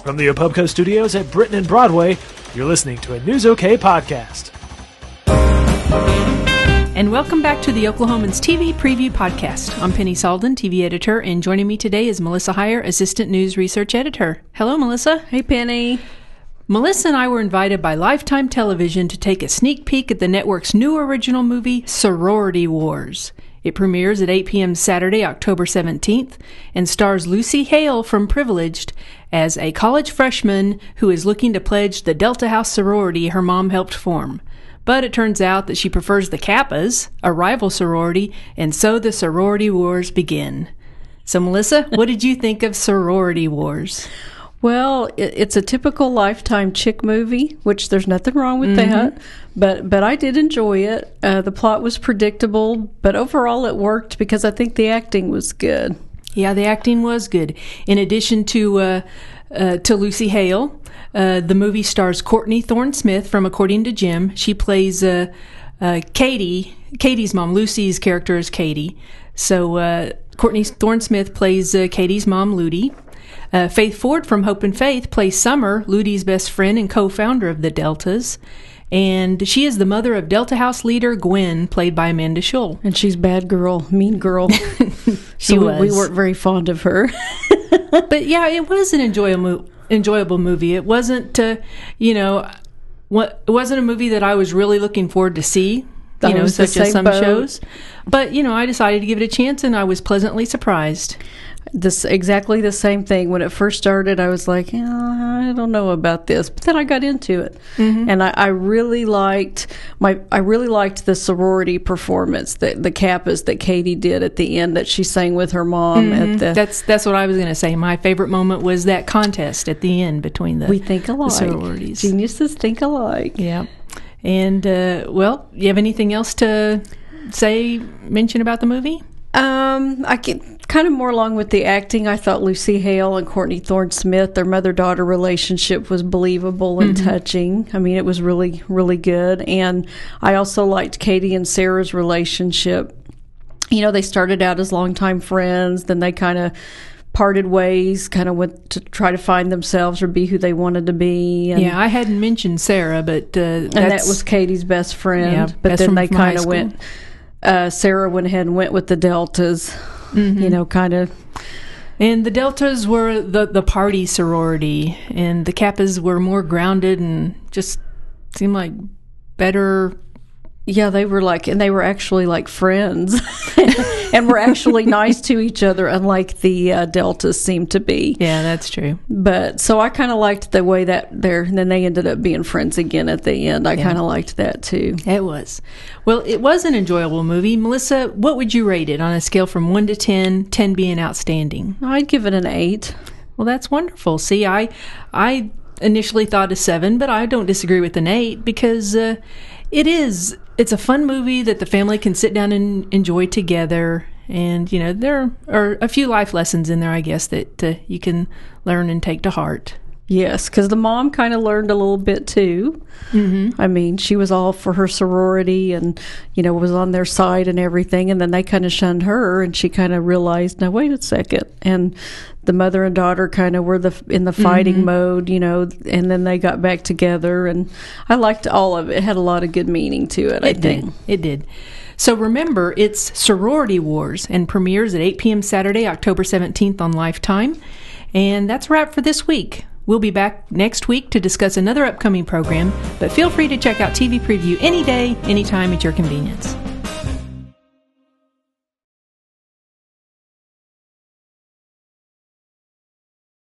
From the Opubco studios at Britain and Broadway, you're listening to a News OK podcast. And welcome back to the Oklahoman's TV Preview Podcast. I'm Penny Salden, TV editor, and joining me today is Melissa Heyer, Assistant News Research Editor. Hello, Melissa. Hey, Penny. Melissa and I were invited by Lifetime Television to take a sneak peek at the network's new original movie, Sorority Wars. It premieres at 8 p.m. Saturday, October 17th, and stars Lucy Hale from Privileged as a college freshman who is looking to pledge the Delta House sorority her mom helped form. But it turns out that she prefers the Kappas, a rival sorority, and so the sorority wars begin. So, Melissa, what did you think of Sorority Wars? Well, it's a typical Lifetime chick movie, which there's nothing wrong with that. But I did enjoy it. The plot was predictable, but overall it worked because I think the acting was good. Yeah, the acting was good. In addition to Lucy Hale, the movie stars Courtney Thorne-Smith from According to Jim. She plays Katie's mom. Lucy's character is Katie. So Courtney Thorne-Smith plays Katie's mom, Ludi. Faith Ford from Hope and Faith plays Summer, Ludi's best friend and co-founder of the Deltas. And she is the mother of Delta House leader Gwen, played by Amanda Schull. And she's bad girl, mean girl. She was. We weren't very fond of her. But yeah, it was an enjoyable movie. It wasn't, it wasn't a movie that I was really looking forward to see, such as some shows. But, I decided to give it a chance, and I was pleasantly surprised. Exactly the same thing. When it first started, I was like, I don't know about this, but then I got into it, and I really liked the sorority performance, the Kappas that Katie did at the end that she sang with her mom at the. That's what I was going to say. My favorite moment was that contest at the end between the. We think alike. The sororities. Geniuses think alike. Yeah, and you have anything else to mention about the movie? I get kind of more along with the acting. I thought Lucy Hale and Courtney Thorne-Smith, their mother-daughter relationship was believable and touching. I mean, it was really, really good. And I also liked Katie and Sarah's relationship. They started out as longtime friends, then they kind of parted ways, kind of went to try to find themselves or be who they wanted to be. And, yeah, I hadn't mentioned Sarah, but that was Katie's best friend. Yeah, but then they kind of went. Sarah went ahead and went with the Deltas, kind of. And the Deltas were the party sorority, and the Kappas were more grounded and just seemed like better. Yeah, they were actually like friends and were actually nice to each other, unlike the Deltas seemed to be. Yeah, that's true. But so I kind of liked the way that and then they ended up being friends again at the end. I kind of liked that too. It was. Well, it was an enjoyable movie. Melissa, what would you rate it on a scale from 1 to 10, 10 being outstanding? I'd give it an 8. Well, that's wonderful. See, I initially thought a 7, but I don't disagree with an 8 because it's a fun movie that the family can sit down and enjoy together. And, there are a few life lessons in there, I guess, that you can learn and take to heart. Yes, because the mom kind of learned a little bit, too. I mean, she was all for her sorority and, was on their side and everything. And then they kind of shunned her, and she kind of realized, now, wait a second. And the mother and daughter kind of were in the fighting mode, and then they got back together. And I liked all of it. It had a lot of good meaning to it, I think. It did. So remember, it's Sorority Wars and premieres at 8 p.m. Saturday, October 17th on Lifetime. And that's a wrap for this week. We'll be back next week to discuss another upcoming program, but feel free to check out TV Preview any day, anytime at your convenience.